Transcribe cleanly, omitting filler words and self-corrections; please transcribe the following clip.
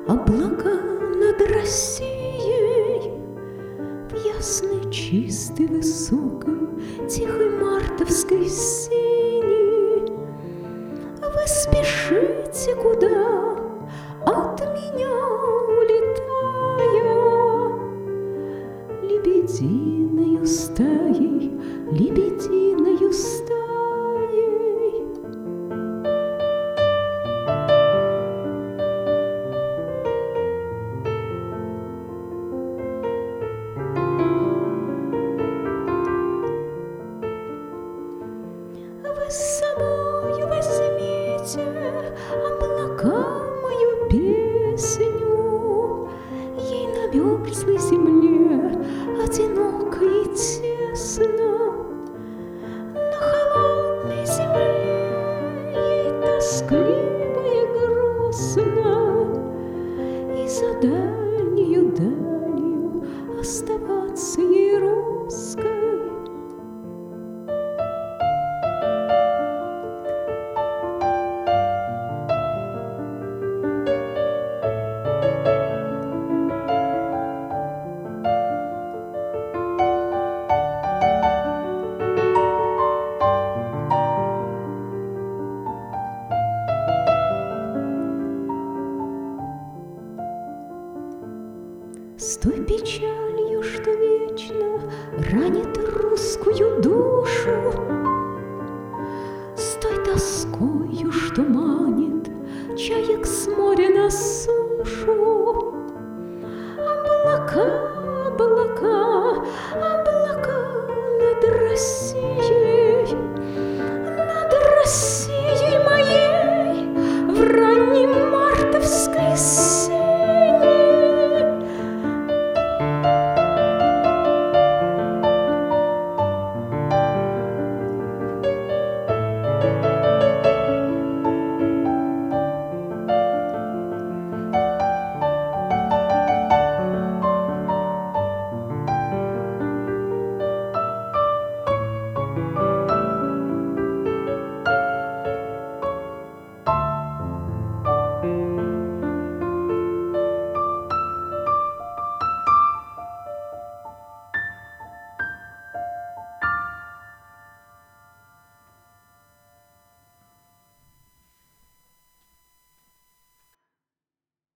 Облака над Россией в ясной, чистой, высокой, тихой мартовской синей. Вы спешите куда, от меня улетая, лебединою стаей, лебединою стаей. Вы с собою возьмите облака мою песню, ей на мерзлой земле одиноко и тесно, на холодной земле ей тоскливо и грустно, и за дальнею далью оставаться ей русской. С той печалью, что вечно ранит русскую душу, с той тоскою, что манит чаек с моря на сушу,